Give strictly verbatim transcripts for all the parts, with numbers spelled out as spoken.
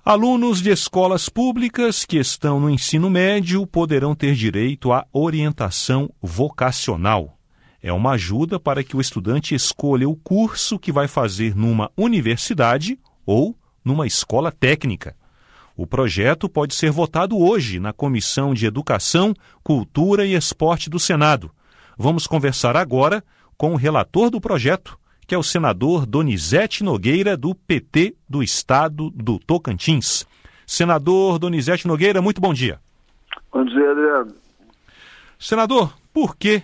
Alunos de escolas públicas que estão no ensino médio poderão ter direito à orientação vocacional. É uma ajuda para que o estudante escolha o curso que vai fazer numa universidade ou numa escola técnica. O projeto pode ser votado hoje na Comissão de Educação, Cultura e Esporte do Senado. Vamos conversar agora com o relator do projeto, que é o senador Donizete Nogueira, do P T do Estado do Tocantins. Senador Donizete Nogueira, muito bom dia. Bom dia, Adriano. Senador, por que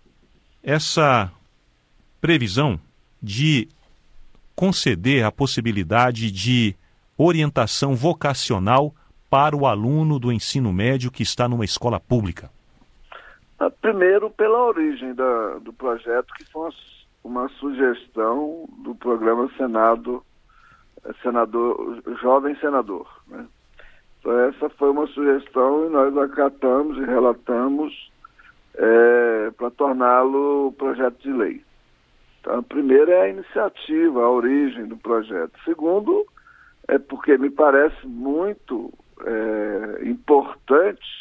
essa previsão de conceder a possibilidade de orientação vocacional para o aluno do ensino médio que está numa escola pública? Primeiro, pela origem da, do projeto, que foi uma, uma sugestão do programa Senado, senador, Jovem Senador, né? Então, essa foi uma sugestão e nós acatamos e relatamos é, para torná-lo projeto de lei. Então, primeiro é a iniciativa, a origem do projeto. Segundo, é porque me parece muito é, importante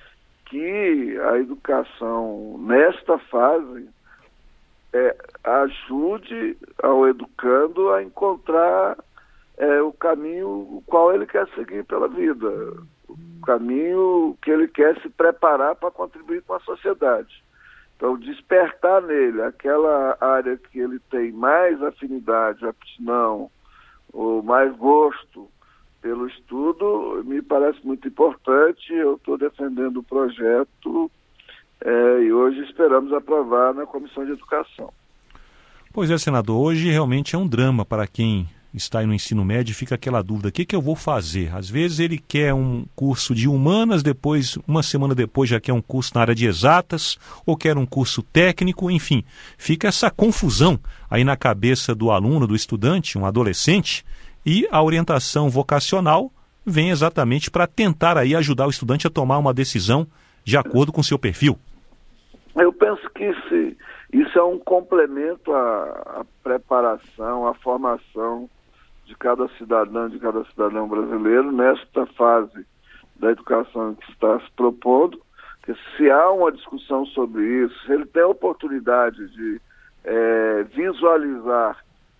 que a educação, nesta fase, é, ajude ao educando a encontrar é, o caminho o qual ele quer seguir pela vida, o caminho que ele quer se preparar para contribuir com a sociedade. Então, despertar nele aquela área que ele tem mais afinidade, aptidão, ou mais gosto pelo estudo, me parece muito importante. Eu estou defendendo o projeto é, e hoje esperamos aprovar na Comissão de Educação. Pois é, senador, hoje realmente é um drama para quem está aí no ensino médio e fica aquela dúvida, o que, que eu vou fazer? Às vezes ele quer um curso de humanas, depois, uma semana depois já quer um curso na área de exatas, ou quer um curso técnico, enfim, fica essa confusão aí na cabeça do aluno, do estudante, um adolescente, e a orientação vocacional vem exatamente para tentar aí ajudar o estudante a tomar uma decisão de acordo com o seu perfil. Eu penso que esse, isso é um complemento à, à preparação, à formação de cada cidadão, de cada cidadão brasileiro nesta fase da educação que está se propondo. Que se há uma discussão sobre isso, se ele tem a oportunidade de é, visualizar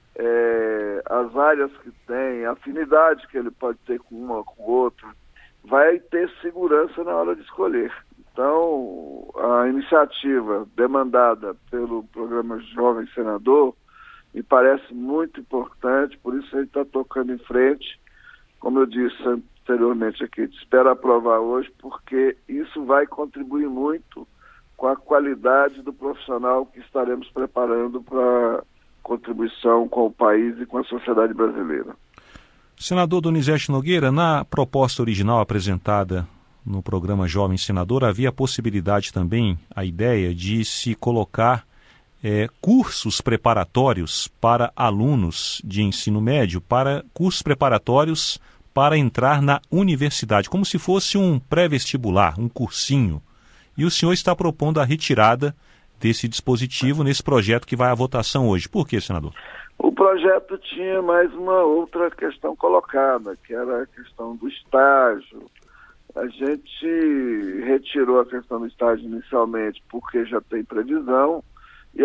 É, as áreas que tem, a afinidade que ele pode ter com uma ou com outra, vai ter segurança na hora de escolher. Então, a iniciativa demandada pelo programa Jovem Senador me parece muito importante, por isso a gente está tocando em frente. Como eu disse anteriormente aqui, espero aprovar hoje, porque isso vai contribuir muito com a qualidade do profissional que estaremos preparando para contribuição com o país e com a sociedade brasileira. Senador Donizete Nogueira, na proposta original apresentada no programa Jovem Senador, havia a possibilidade também, a ideia de se colocar é, cursos preparatórios para alunos de ensino médio, para cursos preparatórios para entrar na universidade, como se fosse um pré-vestibular, um cursinho. E o senhor está propondo a retirada desse dispositivo nesse projeto que vai à votação hoje. Por quê, senador? O projeto tinha mais uma outra questão colocada, que era a questão do estágio. A gente retirou a questão do estágio inicialmente porque já tem previsão, e a,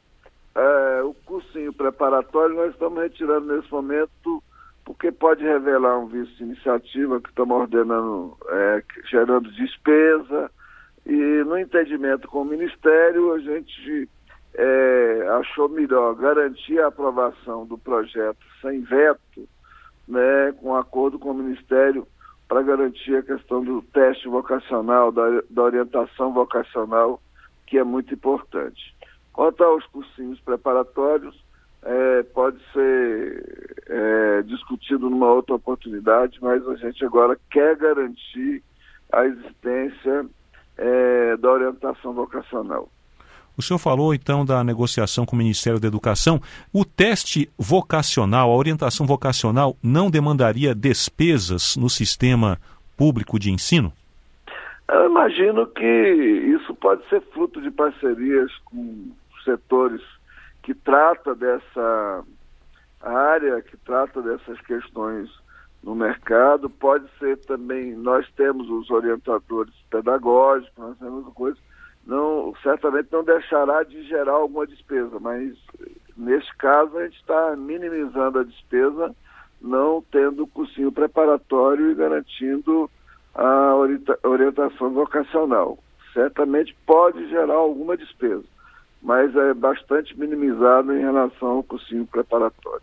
é, o cursinho preparatório nós estamos retirando nesse momento porque pode revelar um vício de iniciativa que estamos ordenando, é, gerando despesa. E no entendimento com o Ministério, a gente é, achou melhor garantir a aprovação do projeto sem veto, né, com acordo com o Ministério, para garantir a questão do teste vocacional, da, da orientação vocacional, que é muito importante. Quanto aos cursinhos preparatórios, é, pode ser é, discutido numa outra oportunidade, mas a gente agora quer garantir a existência É, da orientação vocacional. O senhor falou, então, da negociação com o Ministério da Educação. O teste vocacional, a orientação vocacional, não demandaria despesas no sistema público de ensino? Eu imagino que isso pode ser fruto de parcerias com setores que tratam dessa área, que tratam dessas questões no mercado, pode ser também, nós temos os orientadores pedagógicos, nós temos coisas, não, certamente não deixará de gerar alguma despesa, mas neste caso a gente está minimizando a despesa, não tendo cursinho preparatório e garantindo a orienta- orientação vocacional. Certamente pode gerar alguma despesa, mas é bastante minimizado em relação ao cursinho preparatório.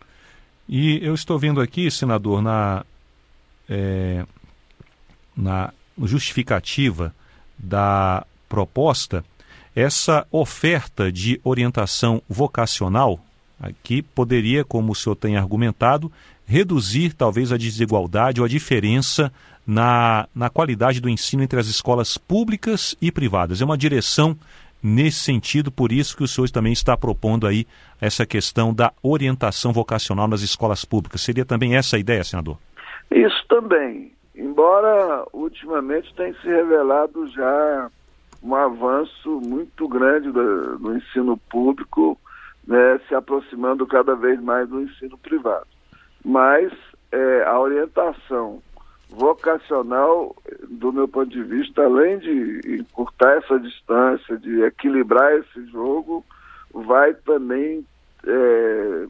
E eu estou vendo aqui, senador, na, é, na justificativa da proposta, essa oferta de orientação vocacional, aqui poderia, como o senhor tem argumentado, reduzir talvez a desigualdade ou a diferença na, na qualidade do ensino entre as escolas públicas e privadas. É uma direção nesse sentido, por isso que o senhor também está propondo aí essa questão da orientação vocacional nas escolas públicas. Seria também essa a ideia, senador? Isso também. Embora ultimamente tenha se revelado já um avanço muito grande do, do ensino público, né, se aproximando cada vez mais do ensino privado. Mas é, a orientação vocacional, do meu ponto de vista, além de encurtar essa distância, de equilibrar esse jogo, vai também, é,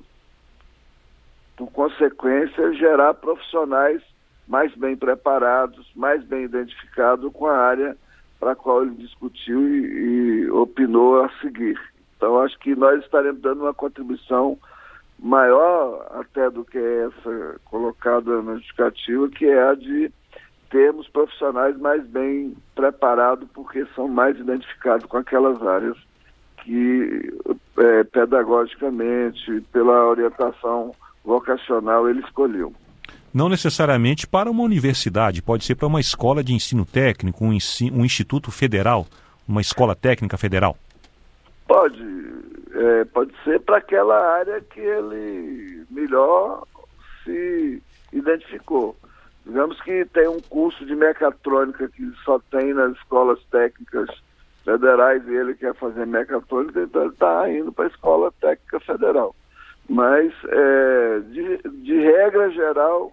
por consequência, gerar profissionais mais bem preparados, mais bem identificados com a área para a qual ele discutiu e, e opinou a seguir. Então, acho que nós estaremos dando uma contribuição maior até do que essa colocada na justificativa, que é a de termos profissionais mais bem preparados, porque são mais identificados com aquelas áreas que, é, pedagogicamente, pela orientação vocacional, ele escolheu. Não necessariamente para uma universidade, pode ser para uma escola de ensino técnico, um, ensino, um instituto federal, uma escola técnica federal? Pode, é, pode ser para aquela área que ele melhor se identificou. Digamos que tem um curso de mecatrônica que só tem nas escolas técnicas federais e ele quer fazer mecatrônica, então ele está indo para a escola técnica federal. Mas, é, de, de regra geral,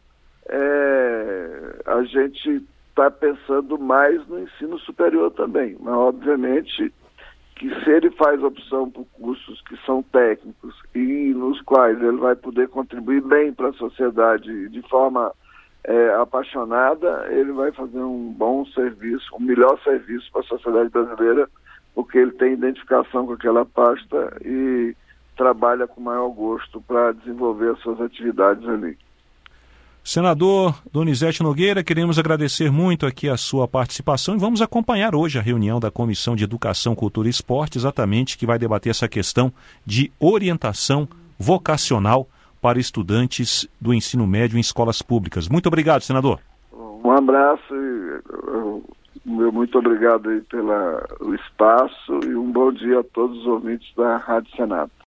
é, a gente está pensando mais no ensino superior também. Mas, obviamente, que se ele faz opção por cursos que são técnicos e nos quais ele vai poder contribuir bem para a sociedade de forma é, apaixonada, ele vai fazer um bom serviço, um melhor serviço para a sociedade brasileira, porque ele tem identificação com aquela pasta e trabalha com maior gosto para desenvolver as suas atividades ali. Senador Donizete Nogueira, queremos agradecer muito aqui a sua participação e vamos acompanhar hoje a reunião da Comissão de Educação, Cultura e Esporte, exatamente, que vai debater essa questão de orientação vocacional para estudantes do ensino médio em escolas públicas. Muito obrigado, senador. Um abraço e muito obrigado aí pelo espaço e um bom dia a todos os ouvintes da Rádio Senado.